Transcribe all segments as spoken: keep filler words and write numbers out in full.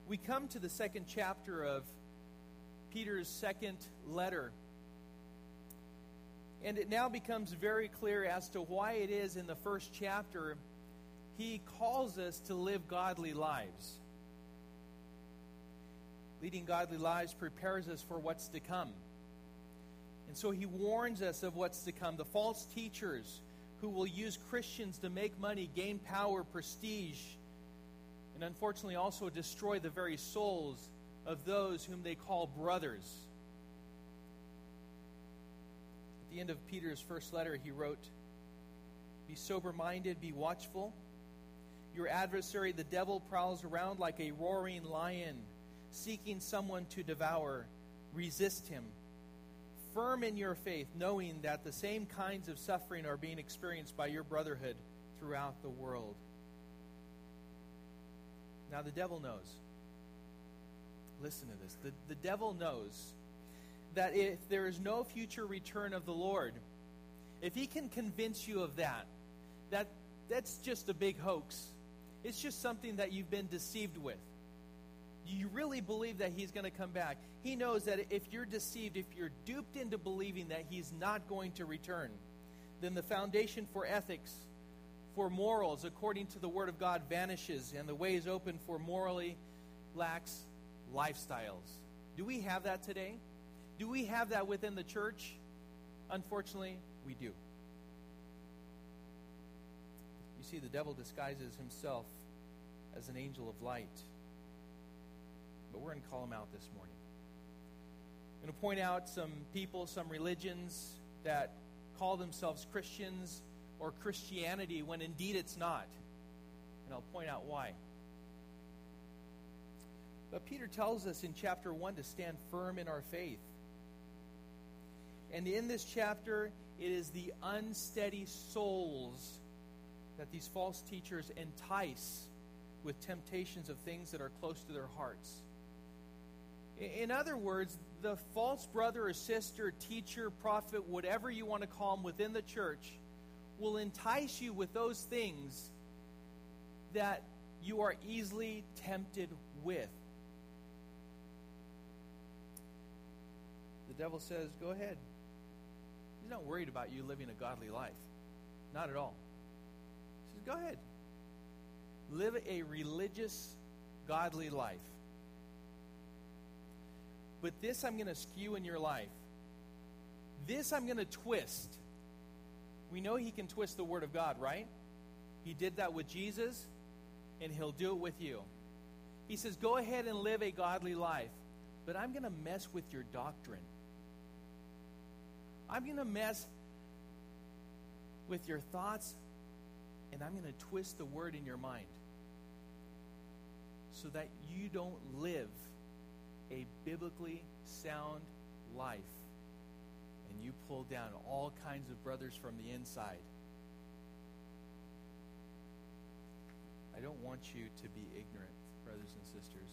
we come to the second chapter of Peter's second letter. And it now becomes very clear as to why it is in the first chapter he calls us to live godly lives. Leading godly lives prepares us for what's to come. And so he warns us of what's to come. The false teachers who will use Christians to make money, gain power, prestige, and unfortunately also destroy the very souls of those whom they call brothers. At the end of Peter's first letter, he wrote, "Be sober-minded, be watchful. Your adversary, the devil, prowls around like a roaring lion, seeking someone to devour. Resist him, firm in your faith, knowing that the same kinds of suffering are being experienced by your brotherhood throughout the world." Now the devil knows. Listen to this. The, the devil knows that if there is no future return of the Lord, if he can convince you of that, that that's just a big hoax. It's just something that you've been deceived with. You really believe that he's going to come back. He knows that if you're deceived, if you're duped into believing that he's not going to return, then the foundation for ethics, for morals, according to the Word of God, vanishes, and the way is open for morally lax lifestyles. Do we have that today? Do we have that within the church? Unfortunately, we do. You see, the devil disguises himself as an angel of light. But we're going to call him out this morning. I'm going to point out some people, some religions that call themselves Christians or Christianity when indeed it's not. And I'll point out why. But Peter tells us in chapter one to stand firm in our faith. And in this chapter, it is the unsteady souls that these false teachers entice with temptations of things that are close to their hearts. In other words, the false brother or sister, teacher, prophet, whatever you want to call them within the church, will entice you with those things that you are easily tempted with. The devil says, go ahead. He's not worried about you living a godly life. Not at all. He says, go ahead. Live a religious, godly life. But this I'm going to skew in your life. This I'm going to twist. We know he can twist the Word of God, right? He did that with Jesus, and he'll do it with you. He says, go ahead and live a godly life, but I'm going to mess with your doctrine. I'm going to mess with your thoughts, and I'm going to twist the Word in your mind so that you don't live a biblically sound life, and you pull down all kinds of brothers from the inside. I don't want you to be ignorant, brothers and sisters.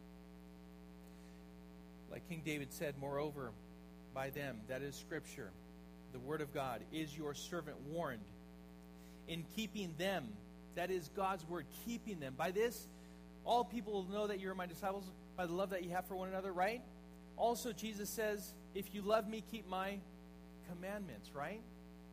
Like King David said, moreover, by them, that is Scripture, the Word of God, is your servant warned. In keeping them, that is God's Word, keeping them. By this, all people will know that you are my disciples, by the love that you have for one another, right? Also, Jesus says, if you love me, keep my commandments, right?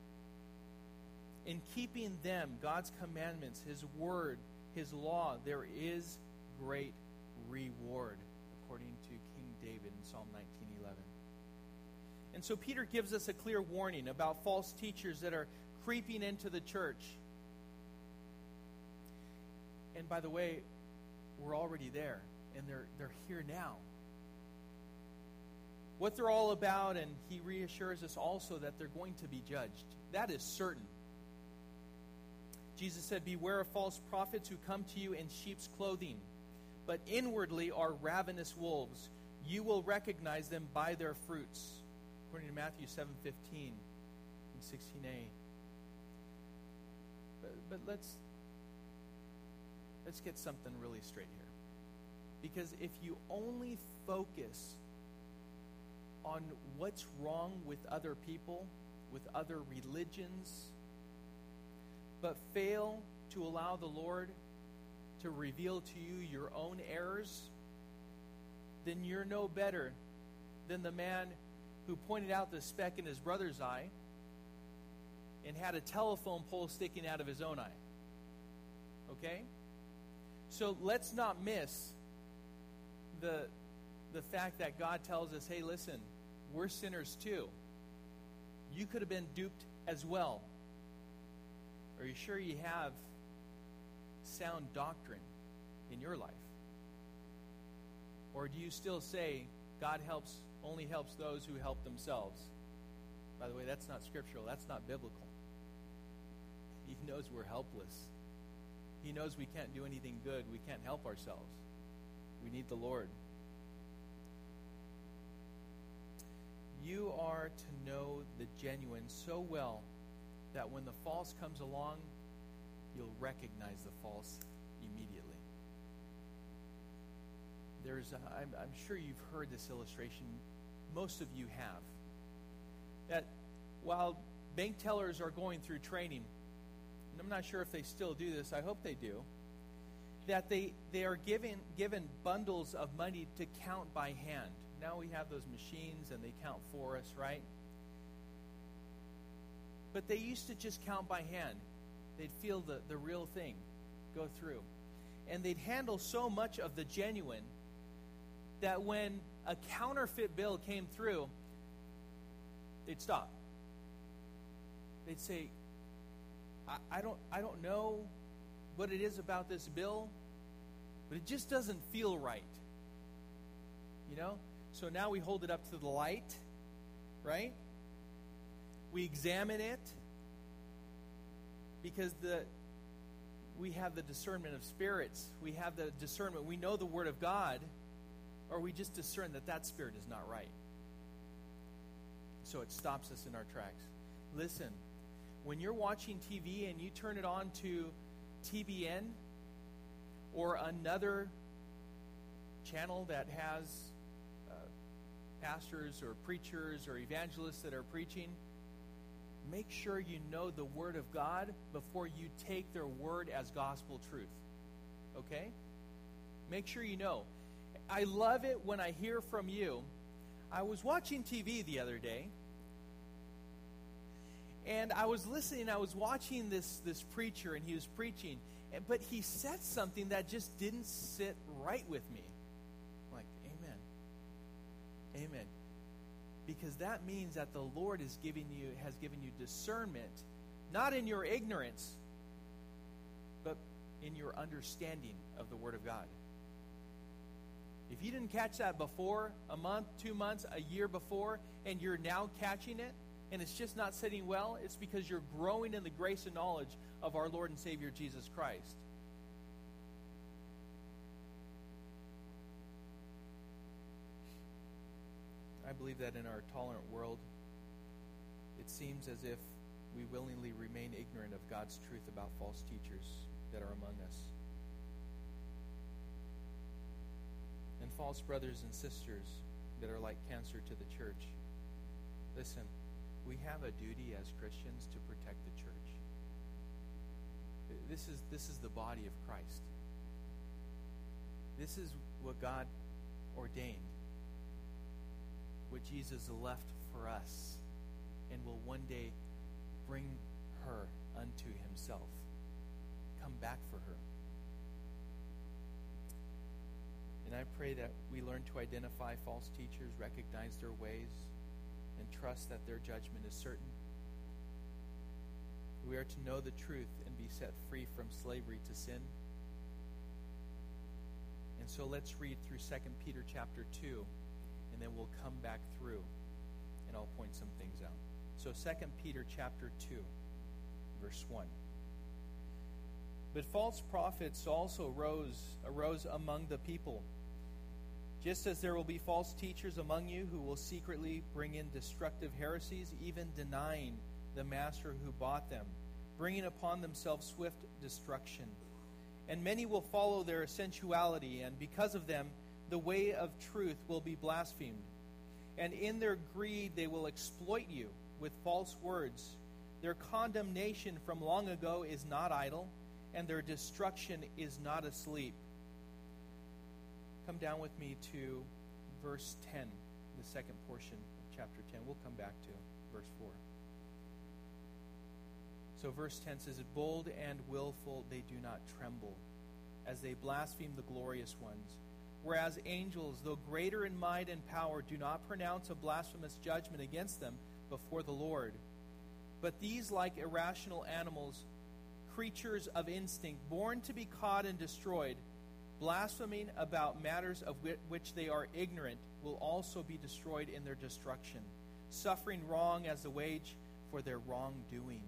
In keeping them, God's commandments, His Word, His law, there is great reward, according to King David in Psalm nineteen eleven. And so Peter gives us a clear warning about false teachers that are creeping into the church. And by the way, we're already there, and they're they're here now. What they're all about, and he reassures us also that they're going to be judged. That is certain. Jesus said, beware of false prophets who come to you in sheep's clothing, but inwardly are ravenous wolves. You will recognize them by their fruits, according to Matthew seven fifteen and sixteen a. But, but let's let's get something really straight here. Because if you only focus on what's wrong with other people, with other religions, but fail to allow the Lord to reveal to you your own errors, then you're no better than the man who pointed out the speck in his brother's eye and had a telephone pole sticking out of his own eye. Okay? So let's not miss the, the fact that God tells us, hey, listen, we're sinners too. You could have been duped as well. Are you sure you have sound doctrine in your life? Or do you still say God helps only helps those who help themselves? By the way, that's not scriptural. That's not biblical. He knows we're helpless. He knows we can't do anything good. We can't help ourselves. We need the Lord. You are to know the genuine so well that when the false comes along, you'll recognize the false immediately. There's, a, I'm, I'm sure you've heard this illustration. Most of you have. That while bank tellers are going through training, and I'm not sure if they still do this, I hope they do, that they, they are given, given bundles of money to count by hand. Now we have those machines and they count for us, right? But they used to just count by hand. They'd feel the, the real thing go through. And they'd handle so much of the genuine that when a counterfeit bill came through, they'd stop. They'd say, I, I don't I don't know what it is about this bill, but it just doesn't feel right. You know? So now we hold it up to the light, right? We examine it because the we have the discernment of spirits. We have the discernment. We know the Word of God, or we just discern that that spirit is not right. So it stops us in our tracks. Listen, when you're watching T V and you turn it on to T B N or another channel that has uh, pastors or preachers or evangelists that are preaching, make sure you know the Word of God before you take their word as gospel truth. Okay? Make sure you know. I love it when I hear from you. I was watching T V the other day, and I was listening. I was watching this, this preacher, and he was preaching, and, but he said something that just didn't sit right with me. I'm like, amen. Amen. Because that means that the Lord is giving you, has given you discernment, not in your ignorance, but in your understanding of the Word of God. If you didn't catch that before, a month, two months, a year before, and you're now catching it, and it's just not sitting well, it's because you're growing in the grace and knowledge of our Lord and Savior Jesus Christ. I believe that in our tolerant world, it seems as if we willingly remain ignorant of God's truth about false teachers that are among us. And false brothers and sisters that are like cancer to the church. Listen, we have a duty as Christians to protect the church. This is, this is the body of Christ. This is what God ordained, what Jesus left for us, and will one day bring her unto himself. Come back for her. And I pray that we learn to identify false teachers, recognize their ways, and trust that their judgment is certain. We are to know the truth and be set free from slavery to sin. And so let's read through Second Peter chapter two, and then we'll come back through, and I'll point some things out. So Second Peter chapter two, verse one. But false prophets also rose, arose among the people, just as there will be false teachers among you who will secretly bring in destructive heresies, even denying the master who bought them, bringing upon themselves swift destruction. And many will follow their sensuality, and because of them, the way of truth will be blasphemed. And in their greed they will exploit you with false words. Their condemnation from long ago is not idle, and their destruction is not asleep. Come down with me to verse ten, the second portion of chapter ten. We'll come back to verse four. So verse ten says, bold and willful they do not tremble, as they blaspheme the glorious ones. Whereas angels, though greater in might and power, do not pronounce a blasphemous judgment against them before the Lord. But these, like irrational animals, creatures of instinct, born to be caught and destroyed, blaspheming about matters of which they are ignorant, will also be destroyed in their destruction, suffering wrong as the wage for their wrongdoing.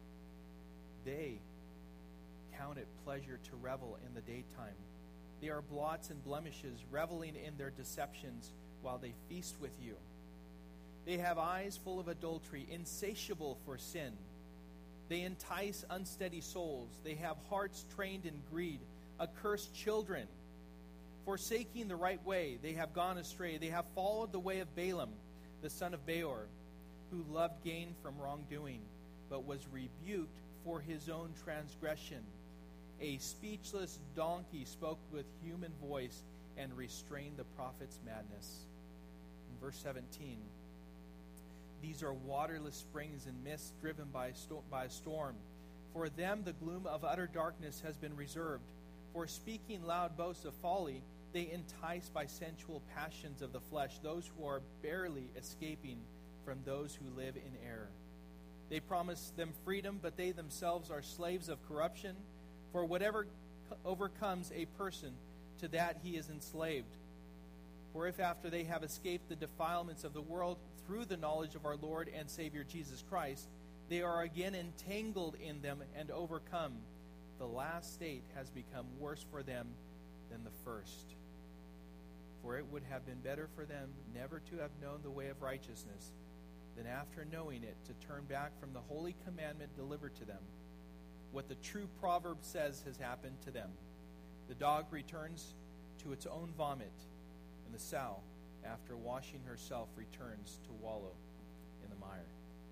They count it pleasure to revel in the daytime. They are blots and blemishes, reveling in their deceptions while they feast with you. They have eyes full of adultery, insatiable for sin. They entice unsteady souls. They have hearts trained in greed, accursed children. Forsaking the right way, they have gone astray. They have followed the way of Balaam, the son of Beor, who loved gain from wrongdoing, but was rebuked for his own transgression. A speechless donkey spoke with human voice and restrained the prophet's madness. In verse seventeen, these are waterless springs and mists driven by, sto- by a storm. For them the gloom of utter darkness has been reserved. For speaking loud boasts of folly, they entice by sensual passions of the flesh those who are barely escaping from those who live in error. They promise them freedom, but they themselves are slaves of corruption. For whatever overcomes a person, to that he is enslaved. For if after they have escaped the defilements of the world through the knowledge of our Lord and Savior Jesus Christ, they are again entangled in them and overcome, the last state has become worse for them than the first. For it would have been better for them never to have known the way of righteousness than after knowing it to turn back from the holy commandment delivered to them. What the true proverb says has happened to them. The dog returns to its own vomit, and the sow, after washing herself, returns to wallow in the mire.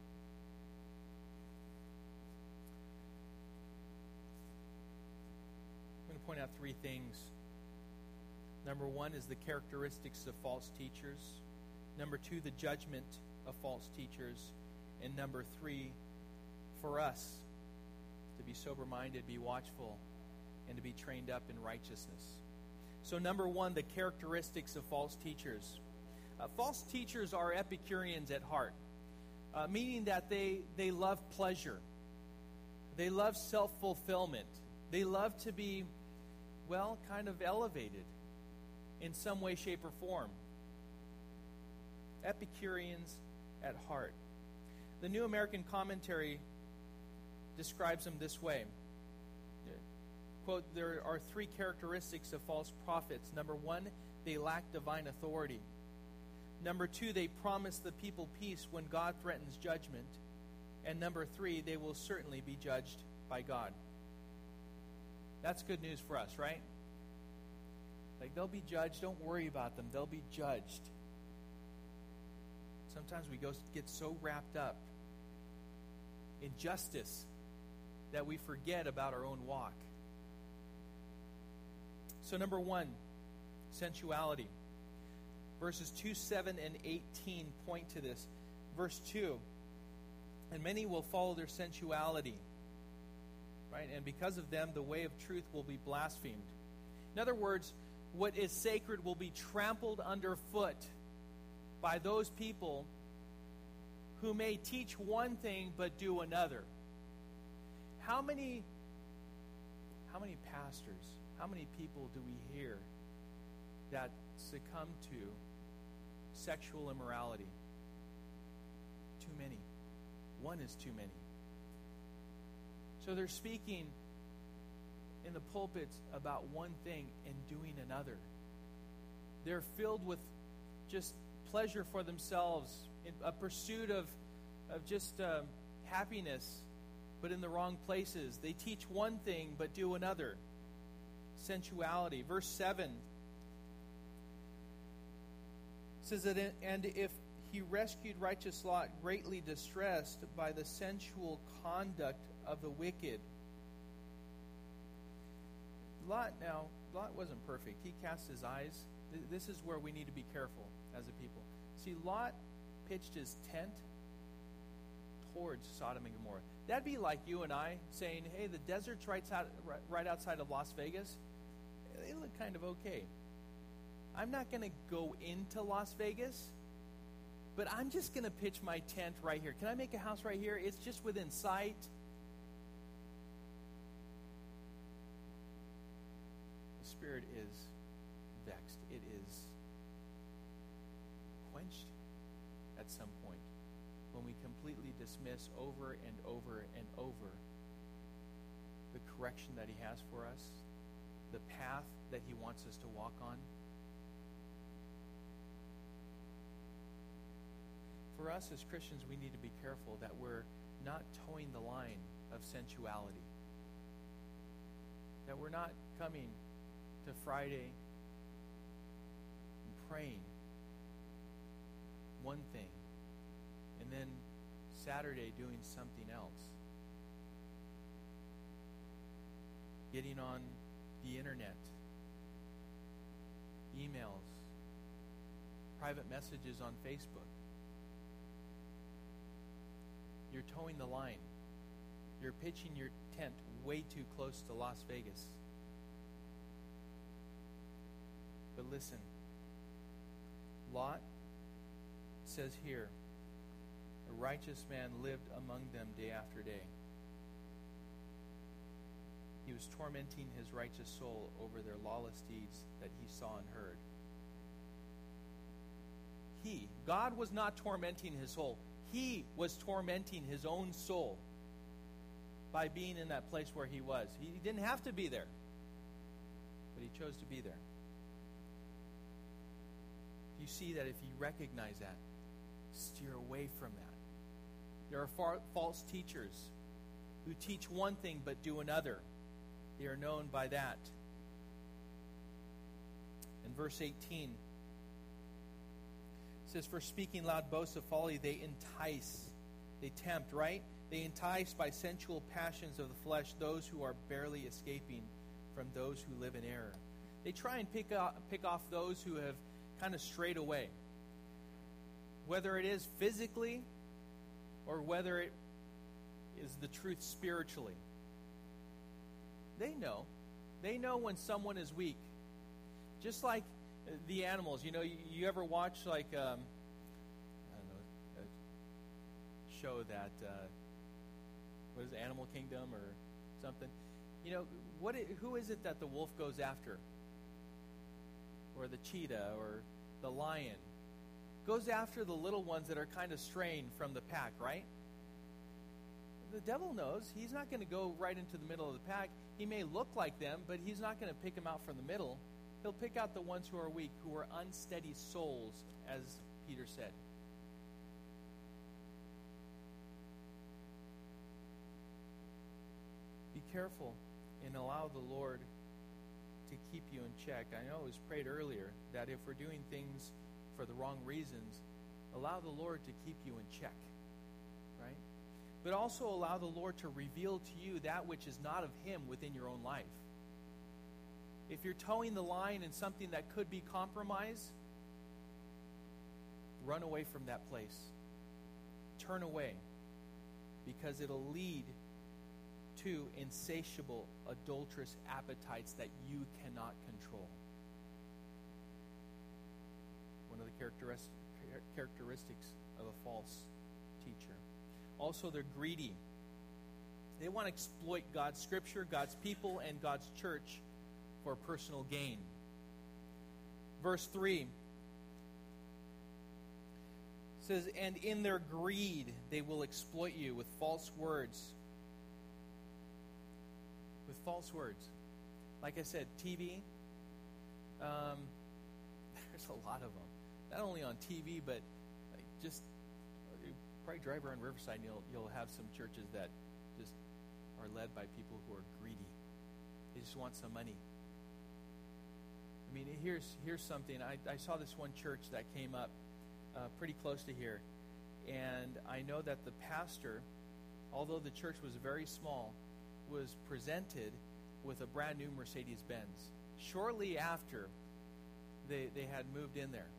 I'm going to point out three things. Number one is the characteristics of false teachers. Number two, the judgment of false teachers. And number three, for us to be sober-minded, be watchful, and to be trained up in righteousness. So number one, the characteristics of false teachers. Uh, false teachers are Epicureans at heart, uh, meaning that they, they love pleasure. They love self-fulfillment. They love to be, well, kind of elevated in some way, shape, or form. Epicureans at heart. The New American Commentary describes them this way. Quote, there are three characteristics of false prophets. Number one, they lack divine authority. Number two, they promise the people peace when God threatens judgment. And number three, they will certainly be judged by God. That's good news for us, right? Like, they'll be judged. Don't worry about them. They'll be judged. Sometimes we go get so wrapped up in justice that we forget about our own walk. So number one, sensuality. Verses two, seven, and eighteen point to this. Verse two, and many will follow their sensuality. Right? And because of them, the way of truth will be blasphemed. In other words, what is sacred will be trampled underfoot by those people who may teach one thing but do another. How many, how many pastors, how many people do we hear that succumb to sexual immorality? Too many. One is too many. So they're speaking in the pulpits about one thing and doing another. They're filled with just pleasure for themselves, in a pursuit of, of just um, happiness, but in the wrong places. They teach one thing but do another. Sensuality. Verse seven says that, and if he rescued righteous Lot, greatly distressed by the sensual conduct of the wicked. Lot now Lot wasn't perfect. He cast his eyes. Th- this is where we need to be careful as a people. See, Lot pitched his tent towards Sodom and Gomorrah. That'd be like you and I saying, hey, the desert's right, out, right outside of Las Vegas. They look kind of okay. I'm not going to go into Las Vegas, but I'm just going to pitch my tent right here. Can I make a house right here? It's just within sight. The Spirit is vexed. It is quenched at some point when we completely dismiss over and over and over the correction that He has for us, the path that He wants us to walk on. For us as Christians, we need to be careful that we're not towing the line of sensuality. That we're not coming to Friday and praying one thing and then Saturday doing something else. Getting on the internet, emails, private messages on Facebook. You're towing the line. You're pitching your tent way too close to Las Vegas. But listen, Lot says here, a righteous man lived among them day after day. He was tormenting his righteous soul over their lawless deeds that he saw and heard. He, God was not tormenting his soul. He was tormenting his own soul by being in that place where he was. He didn't have to be there, but he chose to be there. You see that if you recognize that, steer away from that. There are far, false teachers who teach one thing but do another. They are known by that. In verse eighteen, it says, for speaking loud boasts of folly, they entice, they tempt, right? They entice by sensual passions of the flesh those who are barely escaping from those who live in error. They try and pick, up, pick off those who have kind of strayed away. Whether it is physically or whether it is the truth spiritually. They know. They know when someone is weak. Just like the animals. You know, you, you ever watch like, um, I don't know, a show that, uh, what is it, Animal Kingdom or something? You know, what? It, who is it that the wolf goes after? Or the cheetah or the lion? Goes after the little ones that are kind of straying from the pack, right? The devil knows he's not going to go right into the middle of the pack. He may look like them, but he's not going to pick them out from the middle. He'll pick out the ones who are weak, who are unsteady souls, as Peter said. Be careful and allow the Lord to keep you in check. I know it was prayed earlier that if we're doing things for the wrong reasons, allow the Lord to keep you in check, right? But also allow the Lord to reveal to you that which is not of Him within your own life. If you're towing the line in something that could be compromise, run away from that place. Turn away, because it'll lead to insatiable, adulterous appetites that you cannot control. One of the characteris- characteristics of a false teacher. Also, they're greedy. They want to exploit God's scripture, God's people, and God's church for personal gain. Verse three says, and in their greed they will exploit you with false words. With false words. Like I said, T V, um, there's a lot of them. Not only on T V, but like just you probably drive around Riverside and you'll, you'll have some churches that just are led by people who are greedy. They just want some money. I mean, here's here's something. I, I saw this one church that came up uh, pretty close to here. And I know that the pastor, although the church was very small, was presented with a brand new Mercedes-Benz. shortly after they, they had moved in there.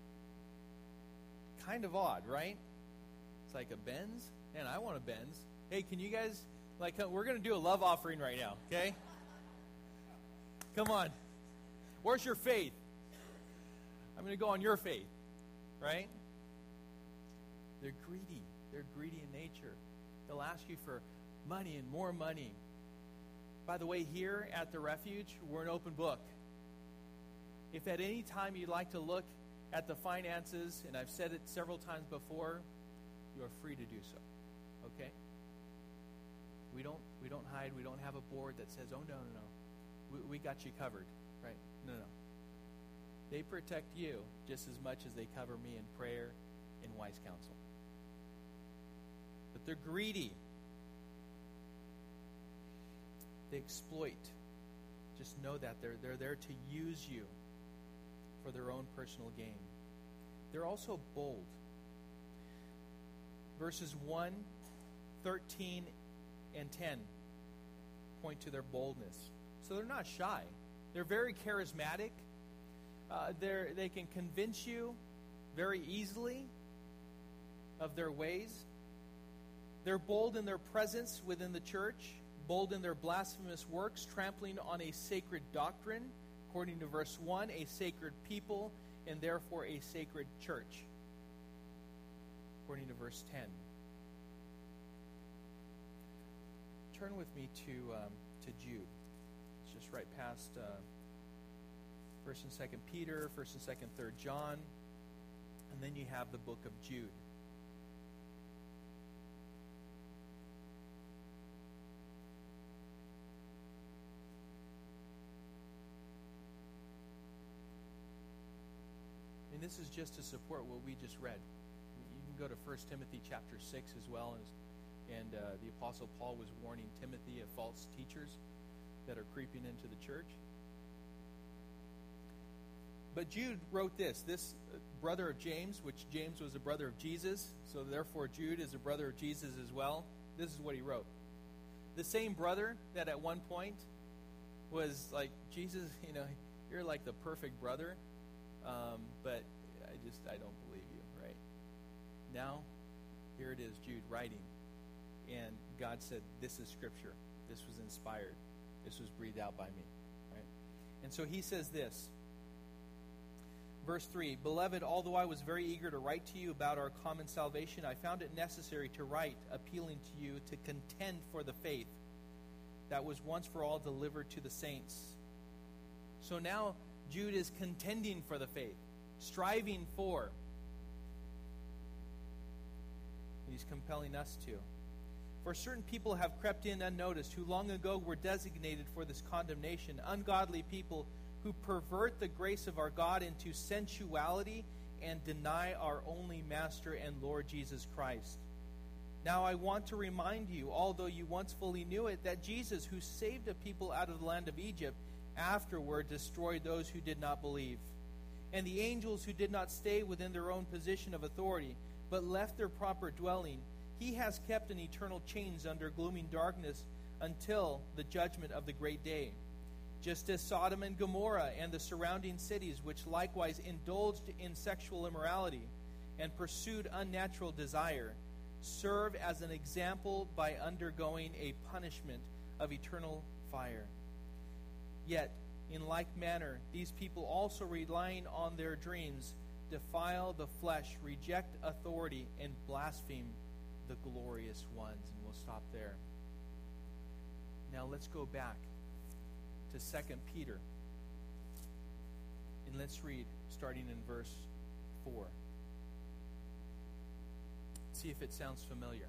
Kind of odd, right? It's like a Benz? Man, I want a Benz. Hey, can you guys, like, we're going to do a love offering right now, okay? Come on. Where's your faith? I'm going to go on your faith, right? They're greedy. They're greedy in nature. They'll ask you for money and more money. By the way, here at the Refuge, we're an open book. If at any time you'd like to look at the finances, and I've said it several times before, you are free to do so. Okay? We don't we don't hide. We don't have a board that says, oh, no, no, no. We, we got you covered. Right? No, no. They protect you just as much as they cover me in prayer and wise counsel. But they're greedy. They exploit. Just know that they're they're there to use you for their own personal gain. They're also bold. Verses one, thirteen, and ten point to their boldness. So they're not shy. They're very charismatic. Uh, they're, they can convince you very easily of their ways. They're bold in their presence within the church, bold in their blasphemous works, trampling on a sacred doctrine, according to verse one, a sacred people, and therefore a sacred church, according to verse ten. Turn with me to um, to Jude. It's just right past uh, First and Second Peter, First and Second, Third John, and then you have the book of Jude. And this is just to support what we just read. You can go to First Timothy chapter six as well, and, and uh, the Apostle Paul was warning Timothy of false teachers that are creeping into the church. But Jude wrote this, this brother of James, which James was a brother of Jesus, so therefore Jude is a brother of Jesus as well. This is what he wrote. The same brother that at one point was like, Jesus, you know, you're like the perfect brother, um, but I just, I don't believe you, right? Now, here it is, Jude writing, and God said, this is Scripture. This was inspired. This was breathed out by me, right? And so he says this, verse three, Beloved, although I was very eager to write to you about our common salvation, I found it necessary to write, appealing to you to contend for the faith that was once for all delivered to the saints. So now Jude is contending for the faith, striving for. And he's compelling us to. For certain people have crept in unnoticed, who long ago were designated for this condemnation, ungodly people who pervert the grace of our God into sensuality and deny our only Master and Lord Jesus Christ. Now I want to remind you, although you once fully knew it, that Jesus, who saved a people out of the land of Egypt, afterward destroyed those who did not believe. And the angels who did not stay within their own position of authority, but left their proper dwelling, he has kept in eternal chains under glooming darkness until the judgment of the great day. Just as Sodom and Gomorrah and the surrounding cities, which likewise indulged in sexual immorality and pursued unnatural desire, serve as an example by undergoing a punishment of eternal fire. Yet, in like manner, these people also relying on their dreams defile the flesh, reject authority, and blaspheme the glorious ones. And we'll stop there. Now let's go back to Second Peter. And let's read, starting in verse four. See if it sounds familiar.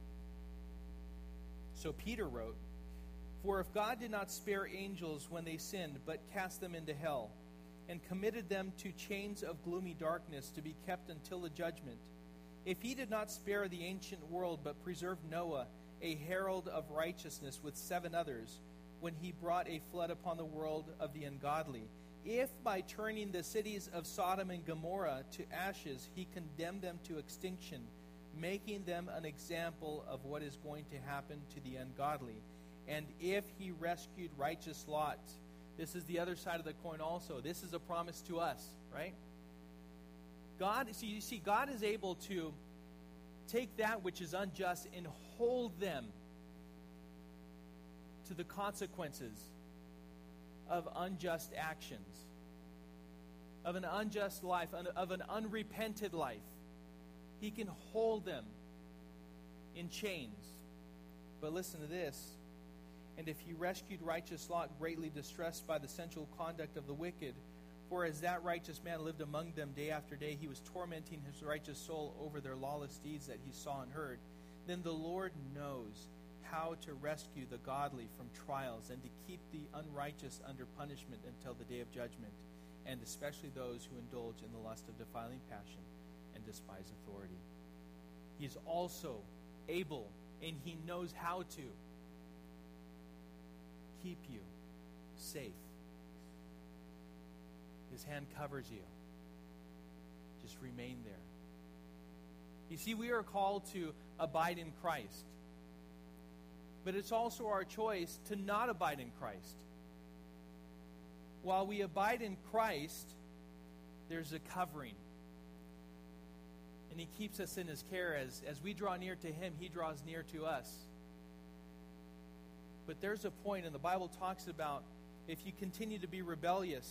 So Peter wrote, For if God did not spare angels when they sinned, but cast them into hell, and committed them to chains of gloomy darkness to be kept until the judgment, if he did not spare the ancient world, but preserved Noah, a herald of righteousness, with seven others, when he brought a flood upon the world of the ungodly, if by turning the cities of Sodom and Gomorrah to ashes he condemned them to extinction, making them an example of what is going to happen to the ungodly, and if he rescued righteous Lot, This is the other side of the coin also. This is a promise to us, right? God, see, you see, God is able to take that which is unjust and hold them to the consequences of unjust actions, of an unjust life, of an unrepented life. He can hold them in chains. But listen to this. And if he rescued righteous Lot, greatly distressed by the sensual conduct of the wicked, for as that righteous man lived among them day after day, he was tormenting his righteous soul over their lawless deeds that he saw and heard, then the Lord knows how to rescue the godly from trials and to keep the unrighteous under punishment until the day of judgment, and especially those who indulge in the lust of defiling passion and despise authority. He is also able, and he knows how to keep you safe. His hand covers you. Just remain there. You see, we are called to abide in Christ. But it's also our choice to not abide in Christ. While we abide in Christ, there's a covering. And he keeps us in his care. As, as we draw near to him, he draws near to us. But there's a point, and the Bible talks about if you continue to be rebellious,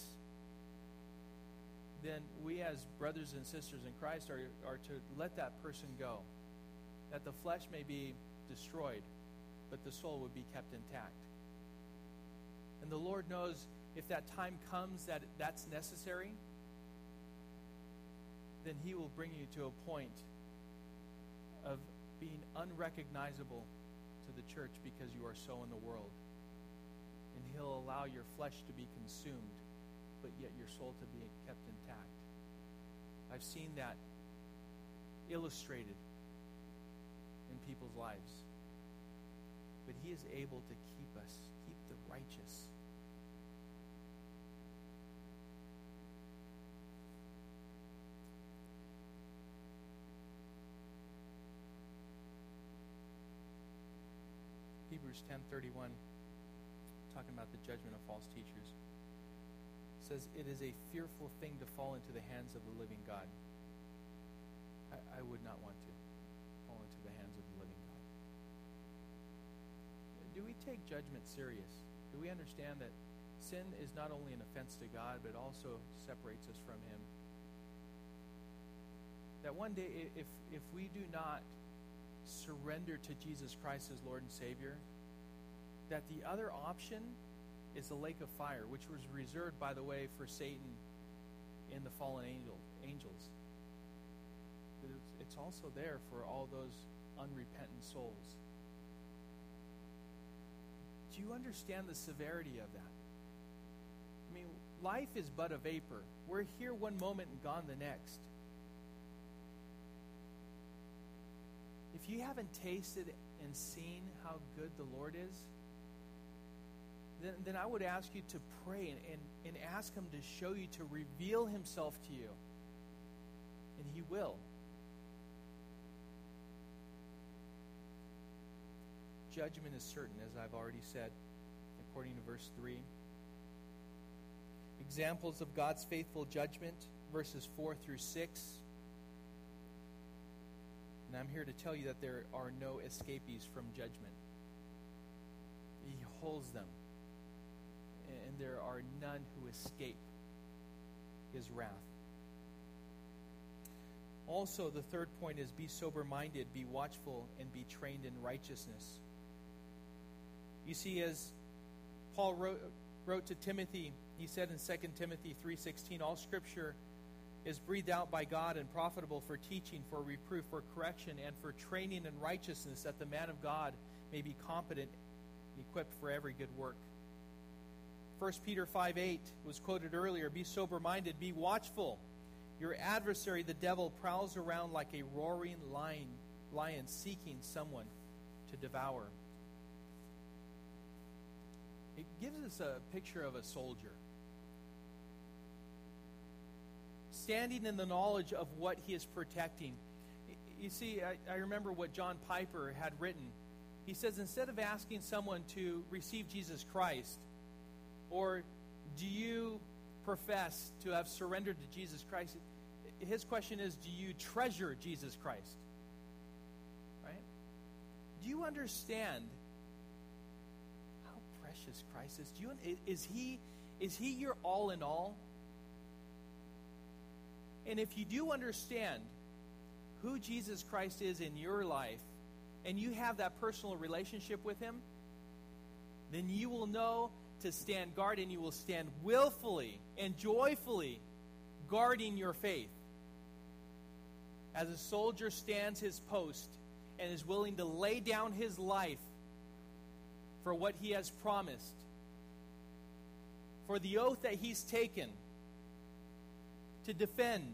then we as brothers and sisters in Christ are, are to let that person go. That the flesh may be destroyed, but the soul would be kept intact. And the Lord knows if that time comes that that's necessary, then he will bring you to a point of being unrecognizable to the church because you are so in the world. And he'll allow your flesh to be consumed, but yet your soul to be kept intact. I've seen that illustrated in people's lives. But he is able to keep us, keep the righteous. Hebrews ten thirty-one, talking about the judgment of false teachers, says, "It is a fearful thing to fall into the hands of the living God." I, I would not want to fall into the hands of the living God. Do we take judgment serious? Do we understand that sin is not only an offense to God, but also separates us from him? That one day, if if we do not surrender to Jesus Christ as Lord and Savior, that the other option is the lake of fire, which was reserved, by the way, for Satan and the fallen angel, angels. It's also there for all those unrepentant souls. Do you understand the severity of that? I mean, life is but a vapor. We're here one moment and gone the next. If you haven't tasted and seen how good the Lord is, then, then I would ask you to pray and, and, and ask him to show you, to reveal himself to you. And he will. Judgment is certain, as I've already said, according to verse three. Examples of God's faithful judgment, verses four through six. And I'm here to tell you that there are no escapees from judgment. He holds them. And there are none who escape his wrath. Also, the third point is be sober-minded, be watchful, and be trained in righteousness. You see, as Paul wrote, wrote to Timothy, he said in Second Timothy three sixteen, all Scripture is breathed out by God and profitable for teaching, for reproof, for correction, and for training in righteousness, that the man of God may be competent, equipped for every good work. First Peter five eight was quoted earlier, be sober-minded, be watchful. Your adversary, the devil, prowls around like a roaring lion, lion seeking someone to devour. It gives us a picture of a soldier standing in the knowledge of what he is protecting. You see, I, I remember what John Piper had written. He says, instead of asking someone to receive Jesus Christ or do you profess to have surrendered to Jesus Christ? His question is, do you treasure Jesus Christ? Right? Do you understand how precious Christ is? Do you, is he, is he your all in all? And if you do understand who Jesus Christ is in your life, and you have that personal relationship with him, then you will know to stand guard, and you will stand willfully and joyfully guarding your faith. As a soldier stands his post and is willing to lay down his life for what he has promised, for the oath that he's taken to defend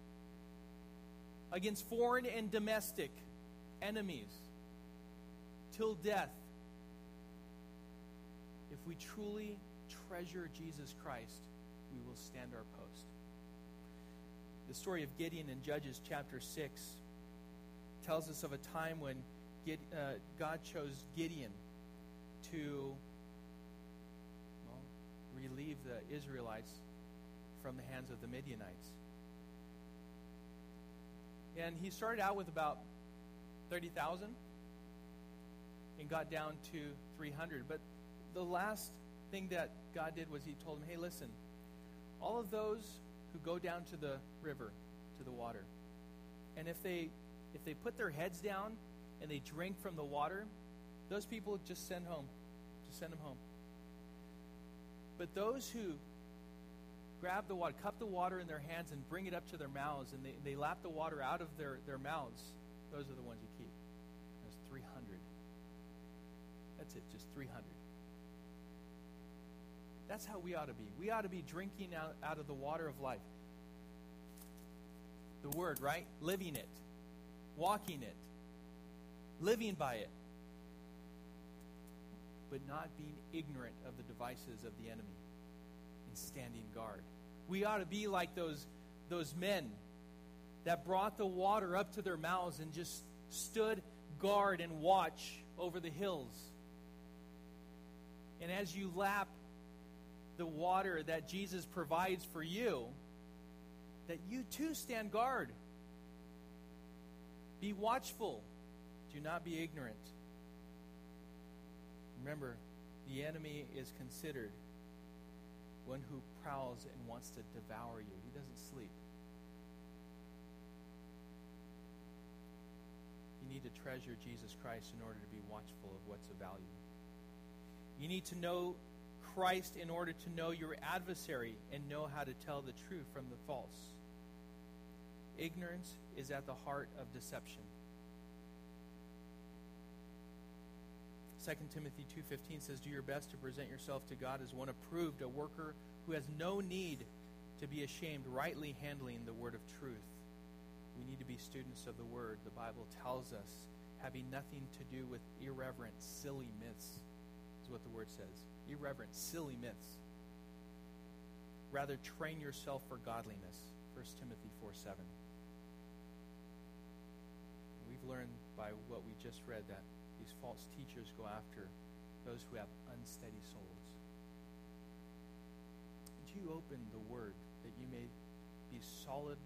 against foreign and domestic enemies till death. If we truly treasure Jesus Christ, we will stand our post. The story of Gideon in Judges chapter six tells us of a time when God chose Gideon to well, relieve the Israelites from the hands of the Midianites. And he started out with about thirty thousand and got down to three hundred. But the last thing that God did was he told him, hey, listen, all of those who go down to the river, to the water, and if they if they put their heads down and they drink from the water, those people just send home. Just send them home. But those who grab the water, cup the water in their hands and bring it up to their mouths, and they, they lap the water out of their, their mouths, those are the ones you keep. That's three hundred. That's it, just three hundred. That's how we ought to be. We ought to be drinking out, out of the water of life. The Word, right? Living it. Walking it. Living by it. But not being ignorant of the devices of the enemy. And standing guard. We ought to be like those, those men that brought the water up to their mouths and just stood guard and watch over the hills. And as you lap the water that Jesus provides for you, that you too stand guard. Be watchful. Do not be ignorant. Remember, the enemy is considered one who prowls and wants to devour you. He doesn't sleep. You need to treasure Jesus Christ in order to be watchful of what's of value. You need to know Christ in order to know your adversary and know how to tell the true from the false. Ignorance is at the heart of deception. Second Timothy two fifteen says, do your best to present yourself to God as one approved, a worker who has no need to be ashamed, rightly handling the word of truth. We need to be students of the word. The Bible tells us, having nothing to do with irreverent, silly myths, is what the word says. Irreverent, silly myths. Rather, train yourself for godliness. First Timothy four seven. We've learned by what we just read that these false teachers go after those who have unsteady souls. Would you open the Word that you may be solid,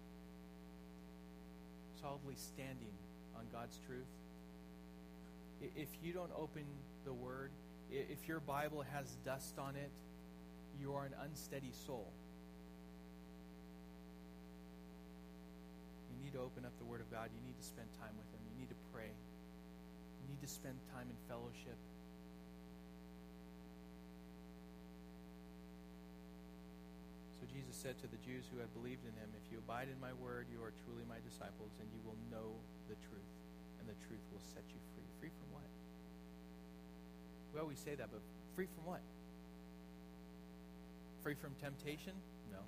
solidly standing on God's truth? If you don't open the Word, if your Bible has dust on it, you are an unsteady soul. You need to open up the Word of God. You need to spend time with Him. You need to pray. You need to spend time in fellowship. So Jesus said to the Jews who had believed in Him, if you abide in my word, you are truly my disciples, and you will know the truth, and the truth will set you free. Free from what? We always say that, but free from what? Free from temptation? No.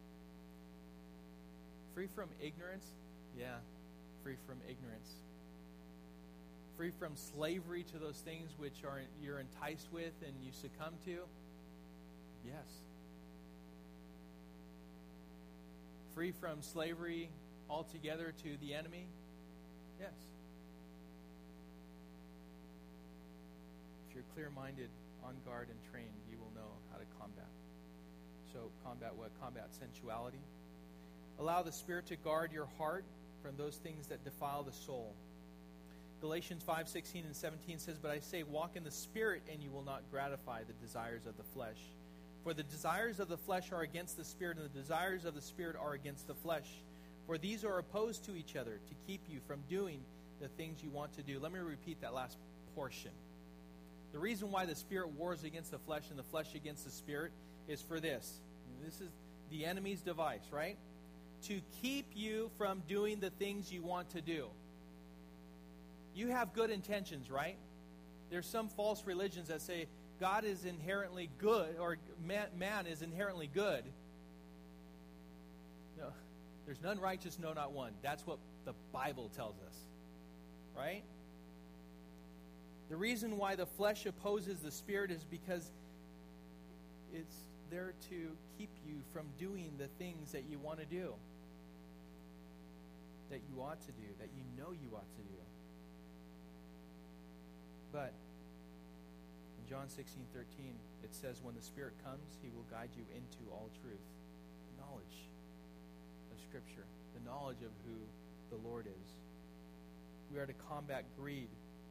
Free from ignorance? Yeah, free from ignorance. Free from slavery to those things which are you're enticed with and you succumb to? Yes. Free from slavery altogether to the enemy? Yes. If you're clear-minded, on guard, and trained, you will know how to combat. So combat what? Combat sensuality. Allow the Spirit to guard your heart from those things that defile the soul. Galatians five sixteen and seventeen says, "But I say, walk in the Spirit, and you will not gratify the desires of the flesh. For the desires of the flesh are against the Spirit, and the desires of the Spirit are against the flesh. For these are opposed to each other, to keep you from doing the things you want to do." Let me repeat that last portion. The reason why the Spirit wars against the flesh and the flesh against the Spirit is for this. This is the enemy's device, right? To keep you from doing the things you want to do. You have good intentions, right? There's some false religions that say God is inherently good, or man, man is inherently good. No, there's none righteous, no, not one. That's what the Bible tells us, right? The reason why the flesh opposes the Spirit is because it's there to keep you from doing the things that you want to do, that you ought to do, that you know you ought to do. But in John sixteen thirteen, it says, "When the Spirit comes, He will guide you into all truth." The knowledge of Scripture, the knowledge of who the Lord is. We are to combat greed.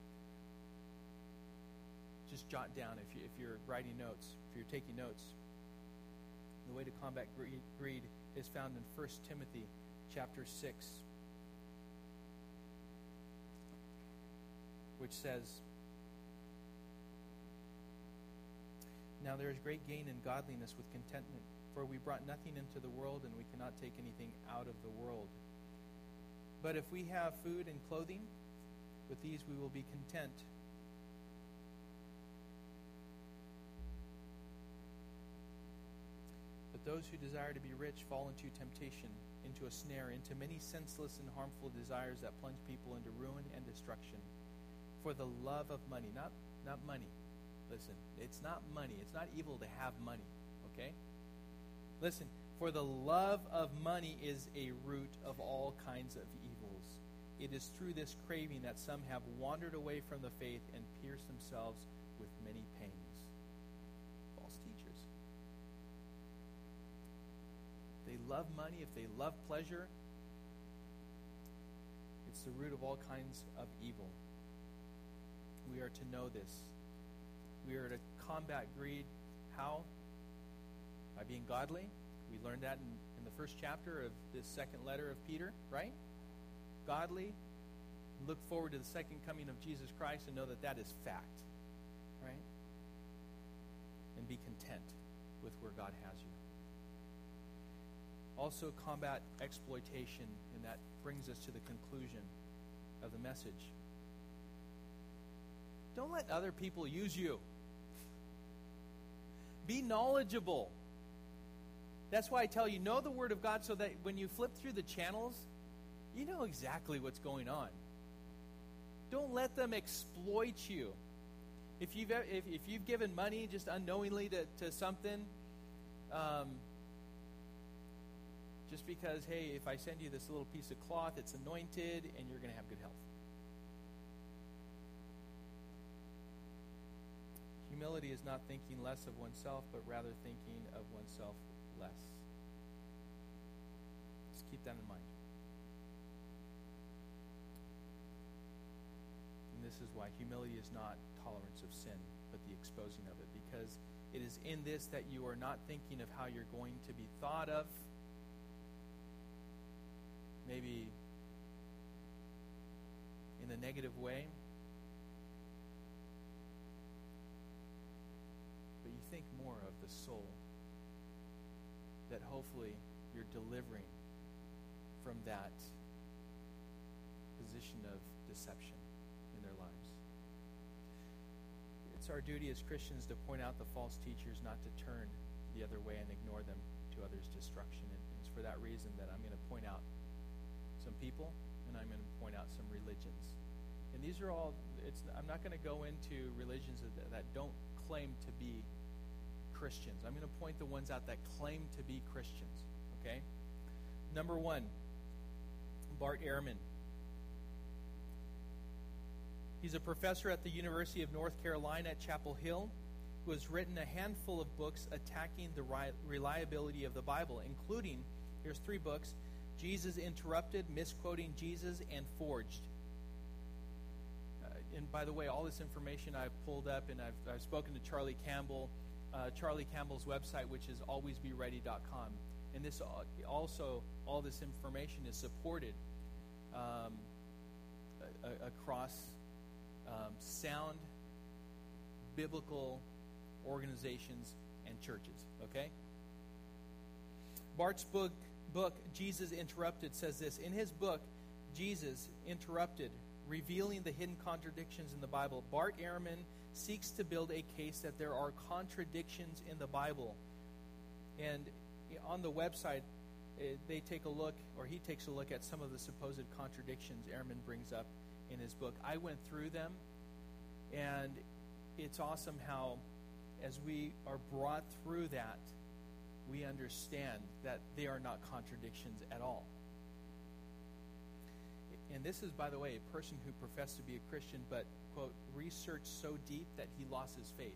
Just jot down if, you, if you're writing notes, if you're taking notes. The way to combat greed, greed is found in First Timothy chapter six, which says, "Now there is great gain in godliness with contentment, for we brought nothing into the world, and we cannot take anything out of the world. But if we have food and clothing, with these we will be content." But those who desire to be rich fall into temptation, into a snare, into many senseless and harmful desires that plunge people into ruin and destruction. For the love of money, not, not money. Listen, it's not money. It's not evil to have money, okay? Listen, for the love of money is a root of all kinds of evils. It is through this craving that some have wandered away from the faith and pierced themselves with many pains. False teachers. If they love money, if they love pleasure, it's the root of all kinds of evil. We are to know this. We are to combat greed. How? By being godly. We learned that in, in the first chapter of this second letter of Peter, right? Godly. Look forward to the second coming of Jesus Christ and know that that is fact, right? And be content with where God has you. Also combat exploitation, and that brings us to the conclusion of the message. Don't let other people use you. Be knowledgeable. That's why I tell you, know the Word of God so that when you flip through the channels, you know exactly what's going on. Don't let them exploit you. If you've if, if you've given money just unknowingly to, to something, um, just because, hey, if I send you this little piece of cloth, it's anointed, and you're going to have good health. Humility is not thinking less of oneself, but rather thinking of oneself less. Just keep that in mind. And this is why humility is not tolerance of sin, but the exposing of it. Because it is in this that you are not thinking of how you're going to be thought of. Maybe in a negative way. But you think more of the soul that hopefully you're delivering from that position of deception in their lives. It's our duty as Christians to point out the false teachers, not to turn the other way and ignore them to others' destruction. And it's for that reason that I'm going to point out some people, and I'm going to point out some religions. And these are all, it's, I'm not going to go into religions that, that don't claim to be Christians. I'm going to point the ones out that claim to be Christians, okay? Number one, Bart Ehrman. He's a professor at the University of North Carolina at Chapel Hill. was written a handful of books attacking the reliability of the Bible, including, here's three books, Jesus Interrupted, Misquoting Jesus, and Forged. Uh, and by the way, all this information I've pulled up, and I've, I've spoken to Charlie Campbell, uh, Charlie Campbell's website, which is always be ready dot com. And this also, all this information is supported um, a, a, across um, sound biblical organizations and churches. Okay? Bart's book, book, Jesus Interrupted, says this. In his book, Jesus Interrupted, Revealing the Hidden Contradictions in the Bible, Bart Ehrman seeks to build a case that there are contradictions in the Bible. And on the website, they take a look, or he takes a look at some of the supposed contradictions Ehrman brings up in his book. I went through them, and it's awesome how, as we are brought through that, we understand that they are not contradictions at all. And this is, by the way, a person who professed to be a Christian, but, quote, researched so deep that he lost his faith.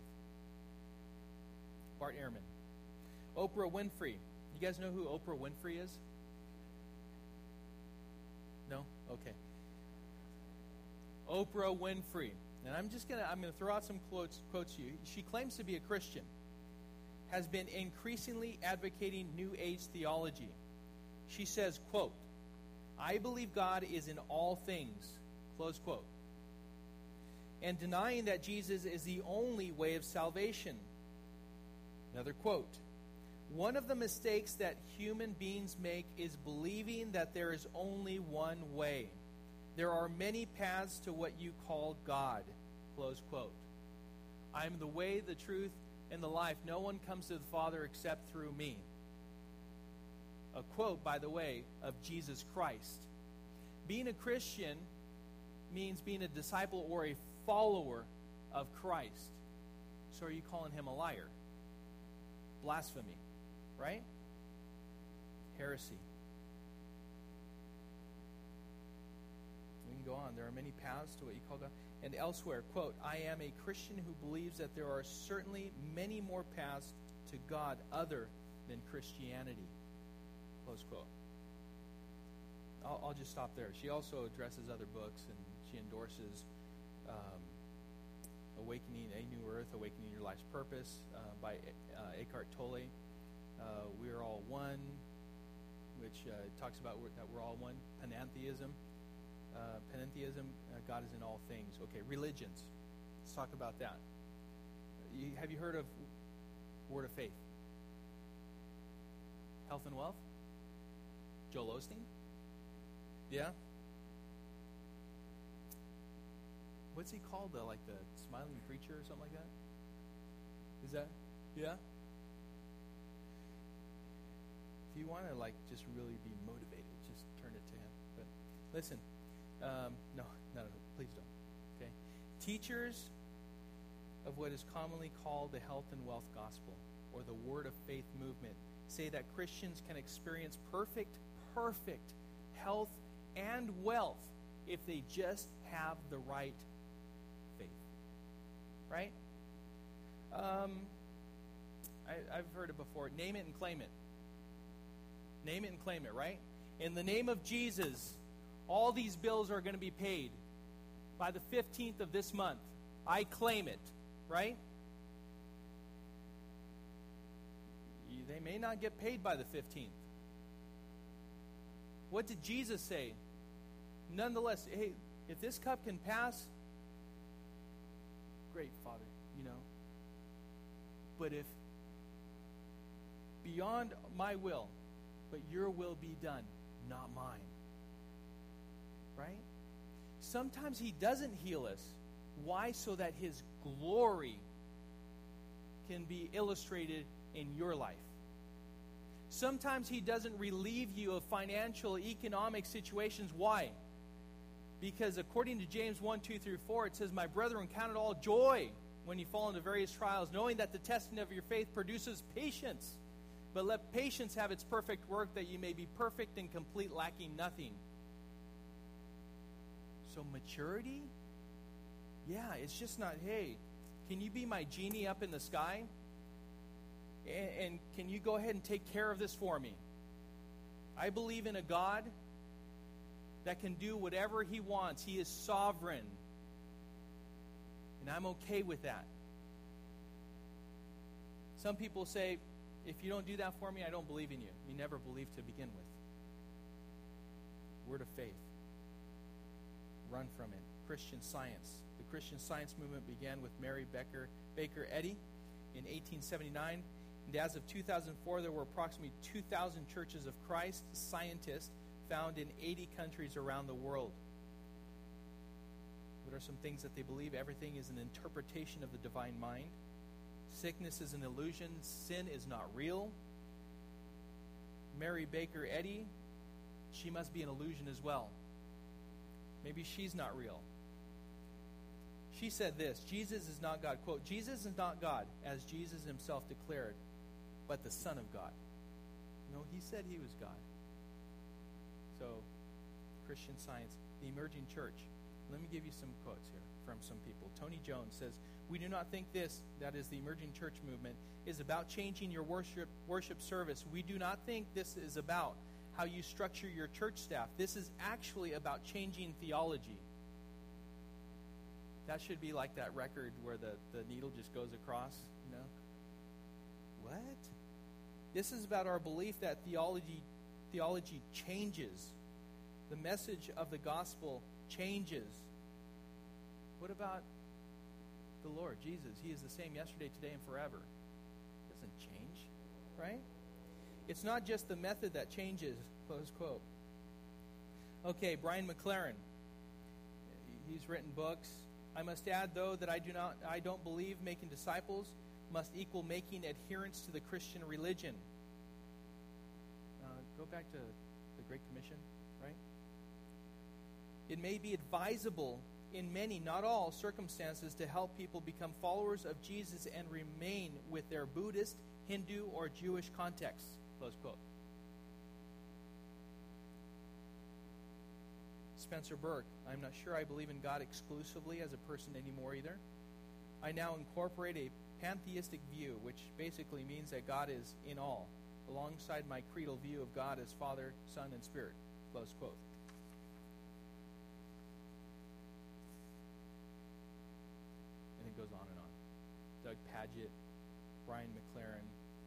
Bart Ehrman. Oprah Winfrey. You guys know who Oprah Winfrey is? No? Okay. Oprah Winfrey. And I'm just going to I'm going to throw out some quotes, quotes to you. She claims to be a Christian, has been increasingly advocating New Age theology. She says, quote, I believe God is in all things, close quote, and denying that Jesus is the only way of salvation. Another quote, one of the mistakes that human beings make is believing that there is only one way. There are many paths to what you call God, close quote. I am the way, the truth, and the life. No one comes to the Father except through me. A quote, by the way, of Jesus Christ. Being a Christian means being a disciple or a follower of Christ. So are you calling him a liar? Blasphemy, right? Heresy. We can go on. There are many paths to what you call God. And elsewhere, quote, I am a Christian who believes that there are certainly many more paths to God other than Christianity. Close quote. I'll, I'll just stop there. She also addresses other books, and she endorses um, Awakening a New Earth, Awakening Your Life's Purpose uh, by uh, Eckhart Tolle. Uh, we are all one, which uh, talks about that we're all one. Panentheism. Uh, panentheism, uh, God is in all things. Okay, religions. Let's talk about that. You, have you heard of Word of Faith? Health and Wealth? Joel Osteen? Yeah? What's he called? The, like the smiling preacher or something like that? Is that? Yeah? If you want to like just really be motivated, just turn it to him. But listen, um, no, no, no, please don't. Okay? Teachers of what is commonly called the health and wealth gospel, or the Word of Faith movement, say that Christians can experience perfect, perfect health and wealth if they just have the right faith. Right? Um, I, I've heard it before. Name it and claim it. Name it and claim it, right? In the name of Jesus, all these bills are going to be paid by the fifteenth of this month. I claim it, right? They may not get paid by the fifteenth. What did Jesus say? Nonetheless, hey, if this cup can pass, great, Father, you know. But if beyond my will, but your will be done, not mine. Right? Sometimes he doesn't heal us. Why? So that his glory can be illustrated in your life. Sometimes he doesn't relieve you of financial, economic situations. Why? Because according to James one, two through four, it says, my brethren, count it all joy when you fall into various trials, knowing that the testing of your faith produces patience. But let patience have its perfect work, that you may be perfect and complete, lacking nothing. So maturity? Yeah, it's just not, hey, can you be my genie up in the sky? And, and can you go ahead and take care of this for me? I believe in a God that can do whatever he wants. He is sovereign. And I'm okay with that. Some people say, if you don't do that for me, I don't believe in you. You never believed to begin with. Word of faith. Run from it. Christian Science. The Christian Science movement began with Mary Baker, Baker Eddy in eighteen seventy-nine. And as of two thousand four, there were approximately two thousand churches of Christ scientists found in eighty countries around the world. What are some things that they believe? Everything is an interpretation of the divine mind. Sickness is an illusion. Sin is not real. Mary Baker Eddy, she must be an illusion as well. Maybe she's not real. She said this, Jesus is not God. Quote, Jesus is not God, as Jesus himself declared, but the Son of God. No, he said he was God. So, Christian Science, the emerging church. Let me give you some quotes here from some people. Tony Jones says, we do not think this, that is the emerging church movement, is about changing your worship worship service. We do not think this is about how you structure your church staff. This is actually about changing theology. That should be like that record where the, the needle just goes across, you know? What? This is about our belief that theology theology changes. The message of the gospel changes. What about the Lord, Jesus? He is the same yesterday, today, and forever. It doesn't change, right? It's not just the method that changes, close quote. Okay, Brian McLaren. He's written books. I must add, though, that I do not, I don't believe making disciples must equal making adherents to the Christian religion. Uh, go back to the Great Commission, right? It may be advisable in many, not all, circumstances to help people become followers of Jesus and remain with their Buddhist, Hindu, or Jewish contexts. Close quote. Spencer Burke, I'm not sure I believe in God exclusively as a person anymore either. I now incorporate a pantheistic view, which basically means that God is in all, alongside my creedal view of God as Father, Son, and Spirit. Close quote. And it goes on and on. Doug Paget, Brian McLaren,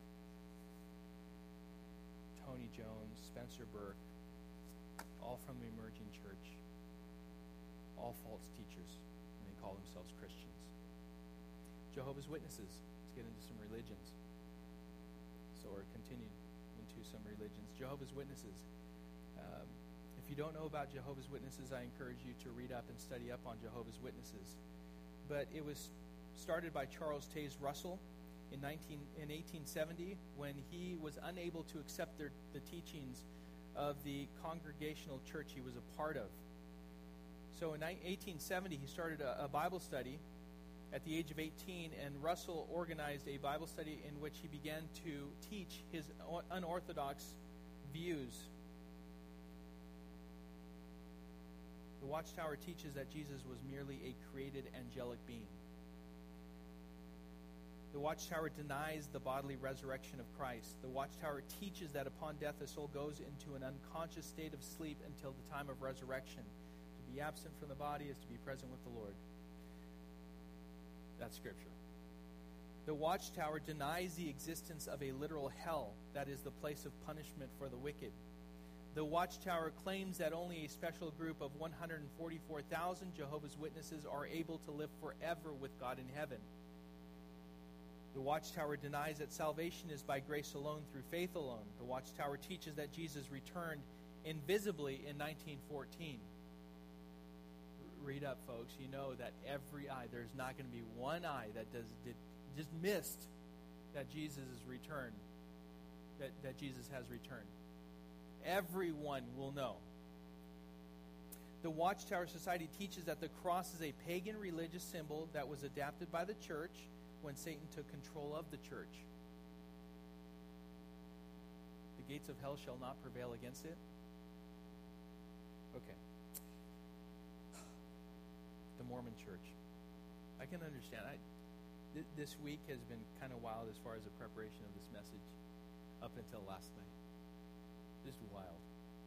Tony Jones, Spencer Burke, all from the emerging church, all false teachers, and they call themselves Christians. Jehovah's Witnesses. Let's get into some religions. So we're continuing into some religions. Jehovah's Witnesses. Um, if you don't know about Jehovah's Witnesses, I encourage you to read up and study up on Jehovah's Witnesses. But it was started by Charles Taze Russell in, nineteen, in eighteen seventy when he was unable to accept their, the teachings of the Congregational church he was a part of. So in eighteen seventy, he started a, a Bible study at the age of eighteen, and Russell organized a Bible study in which he began to teach his unorthodox views. The Watchtower teaches that Jesus was merely a created angelic being. The Watchtower denies the bodily resurrection of Christ. The Watchtower teaches that upon death, the soul goes into an unconscious state of sleep until the time of resurrection. To be absent from the body is to be present with the Lord. That's Scripture. The Watchtower denies the existence of a literal hell, that is the place of punishment for the wicked. The Watchtower claims that only a special group of one hundred forty-four thousand Jehovah's Witnesses are able to live forever with God in heaven. The Watchtower denies that salvation is by grace alone through faith alone. The Watchtower teaches that Jesus returned invisibly in nineteen fourteen. Read up, folks. You know that every eye, there's not going to be one eye that does did, just missed that Jesus is returned, that, that Jesus has returned. Everyone will know. The Watchtower Society teaches that the cross is a pagan religious symbol that was adapted by the church when Satan took control of the church. The gates of hell shall not prevail against it. Okay. The Mormon Church. I can understand. I, th- this week has been kind of wild as far as the preparation of this message up until last night. Just wild.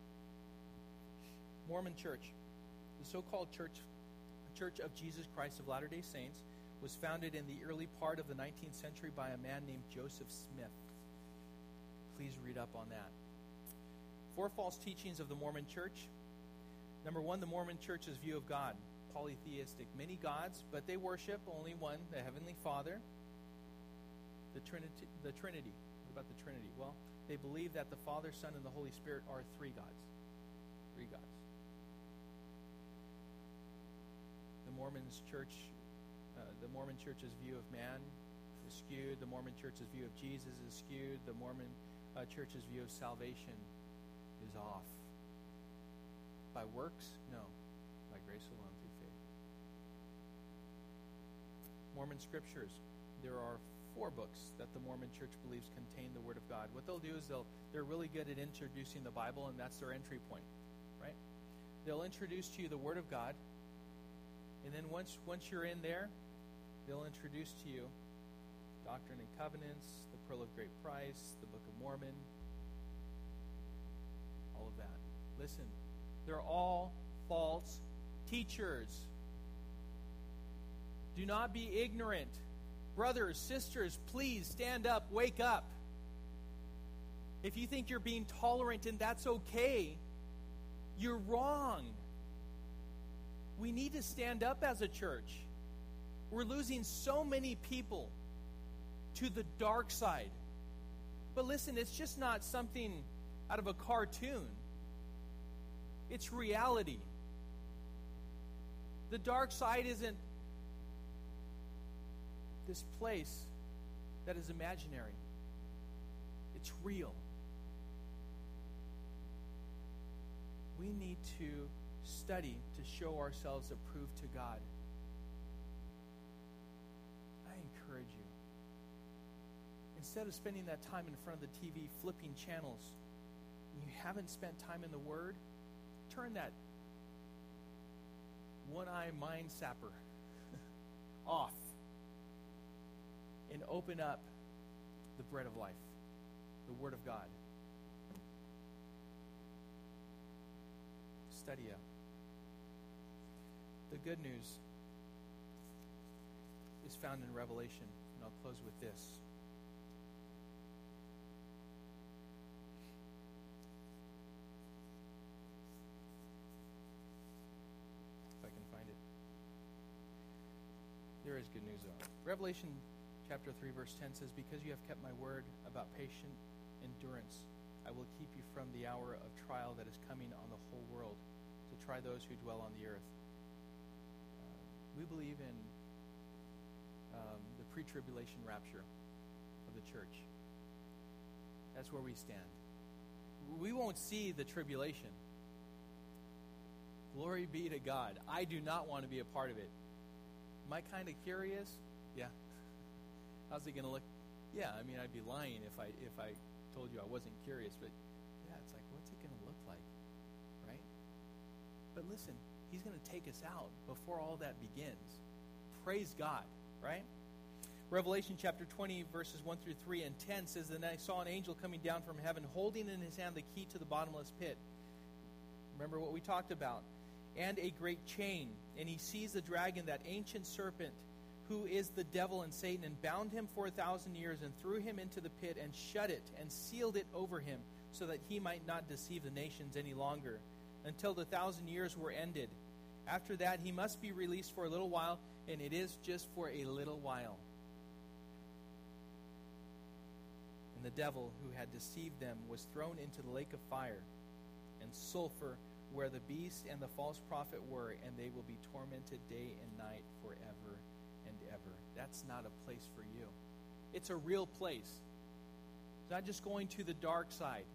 Mormon Church, the so-called church, Church of Jesus Christ of Latter-day Saints, was founded in the early part of the nineteenth century by a man named Joseph Smith. Please read up on that. Four false teachings of the Mormon Church. Number one, the Mormon Church's view of God. Polytheistic. Many gods, but they worship only one, the Heavenly Father. The Trinity. The Trinity. What about the Trinity? Well, they believe that the Father, Son, and the Holy Spirit are three gods. Three gods. The Mormon's church, uh, the Mormon Church's view of man is skewed. The Mormon Church's view of Jesus is skewed. The Mormon uh, Church's view of salvation is off. By works? No. By grace alone, through faith. Mormon scriptures. There are four books that the Mormon Church believes contain the Word of God. What they'll do is they'll they're really good at introducing the Bible, and that's their entry point, right? They'll introduce to you the Word of God, and then once once you're in there, they'll introduce to you Doctrine and Covenants, the Pearl of Great Price, the Book of Mormon, all of that. Listen, they're all false teachers. Do not be ignorant. Brothers, sisters, please stand up, wake up. If you think you're being tolerant and that's okay, you're wrong. We need to stand up as a church. We're losing so many people to the dark side. But listen, it's just not something out of a cartoon. It's reality. The dark side isn't this place that is imaginary. It's real. We need to study to show ourselves approved to God. I encourage you. Instead of spending that time in front of the T V flipping channels, and you haven't spent time in the Word, turn that one-eye mind sapper off and open up the bread of life, the Word of God. Study it. The good news is found in Revelation, and I'll close with this. If I can find it. There is good news, though. Revelation chapter three, verse ten says, "Because you have kept my word about patient endurance, I will keep you from the hour of trial that is coming on the whole world, to try those who dwell on the earth." Uh, we believe in um, the pre-tribulation rapture of the church. That's where we stand. We won't see the tribulation. Glory be to God. I do not want to be a part of it. Am I kind of curious? Yeah. How's it going to look? Yeah, I mean, I'd be lying if I if I told you I wasn't curious. But yeah, it's like, what's it going to look like, right? But listen, He's going to take us out before all that begins. Praise God, right? Revelation chapter twenty, verses one through three and ten says, "Then I saw an angel coming down from heaven, holding in his hand the key to the bottomless pit." Remember what we talked about. "And a great chain. And he seized the dragon, that ancient serpent, who is the devil and Satan, and bound him for a thousand years, and threw him into the pit, and shut it, and sealed it over him, so that he might not deceive the nations any longer, until the thousand years were ended. After that, he must be released for a little while, and it is just for a little while. And the devil, who had deceived them, was thrown into the lake of fire and sulfur, where the beast and the false prophet were, and they will be tormented day and night forever and ever." That's not a place for you. It's a real place. It's not just going to the dark side.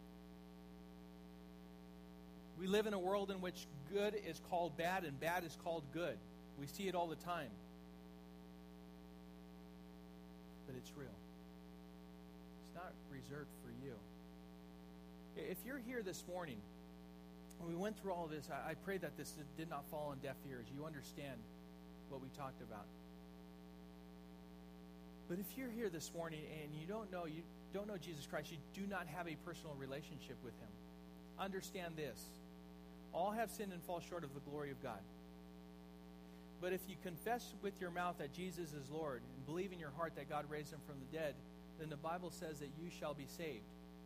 We live in a world in which good is called bad and bad is called good. We see it all the time. But it's real. It's not reserved for you. If you're here this morning, when we went through all of this, I, I pray that this did not fall on deaf ears. You understand what we talked about. But if you're here this morning and you don't know, you don't know Jesus Christ, you do not have a personal relationship with him, understand this. All have sinned and fall short of the glory of God. But if you confess with your mouth that Jesus is Lord and believe in your heart that God raised him from the dead, then the Bible says that you shall be saved.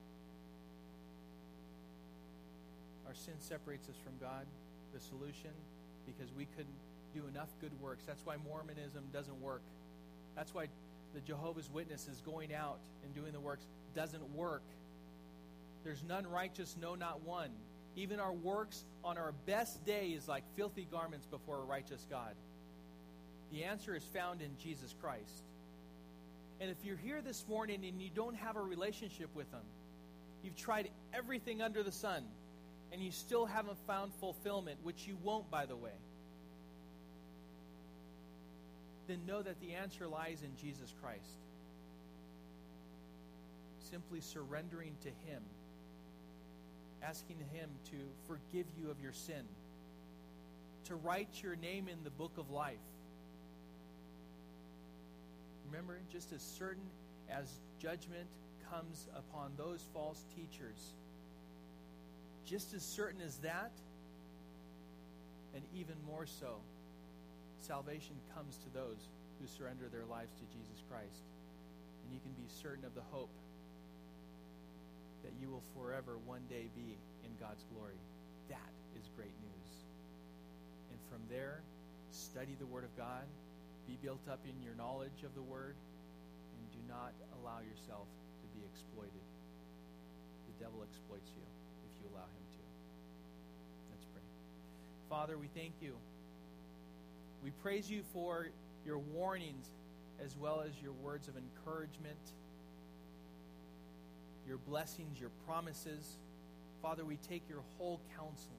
Our sin separates us from God. The solution, because we couldn't do enough good works. That's why Mormonism doesn't work. That's why the Jehovah's Witnesses going out and doing the works doesn't work. There's none righteous, no, not one. Even our works on our best day is like filthy garments before a righteous God. The answer is found in Jesus Christ. And if you're here this morning and you don't have a relationship with him, you've tried everything under the sun, and you still haven't found fulfillment, which you won't, by the way, then know that the answer lies in Jesus Christ. Simply surrendering to him, asking him to forgive you of your sin, to write your name in the book of life. Remember, just as certain as judgment comes upon those false teachers, just as certain as that, and even more so, salvation comes to those who surrender their lives to Jesus Christ. And you can be certain of the hope that you will forever one day be in God's glory. That is great news. And from there, study the Word of God, be built up in your knowledge of the Word, and do not allow yourself to be exploited. The devil exploits you if you allow him to. Let's pray. Father, we thank you. We praise you for your warnings as well as your words of encouragement, your blessings, your promises. Father, we take your whole counsel.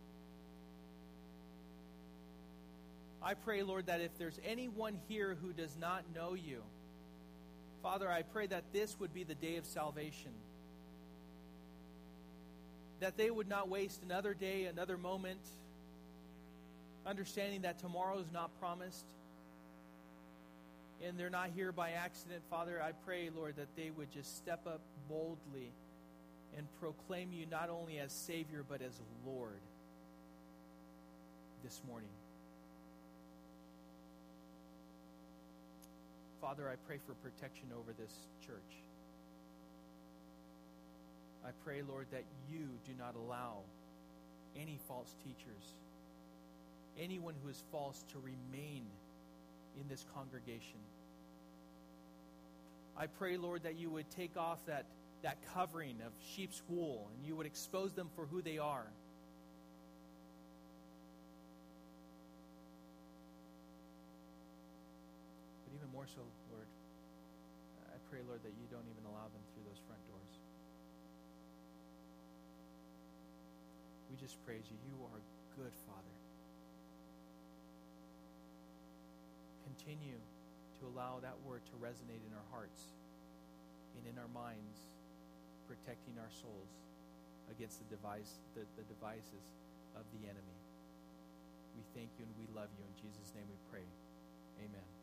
I pray, Lord, that if there's anyone here who does not know you, Father, I pray that this would be the day of salvation. That they would not waste another day, another moment, understanding that tomorrow is not promised, and they're not here by accident. Father, I pray, Lord, that they would just step up boldly and proclaim you not only as Savior, but as Lord this morning. Father, I pray for protection over this church. I pray, Lord, that you do not allow any false teachers, anyone who is false, to remain in this congregation. I pray, Lord, that you would take off that, that covering of sheep's wool and you would expose them for who they are. But even more so, Lord, I pray, Lord, that you don't even allow them through those front doors. We just praise you. You are good, Father. Continue to allow that word to resonate in our hearts and in our minds, protecting our souls against the device, the, the devices of the enemy. We thank you and we love you. In Jesus' name we pray. Amen.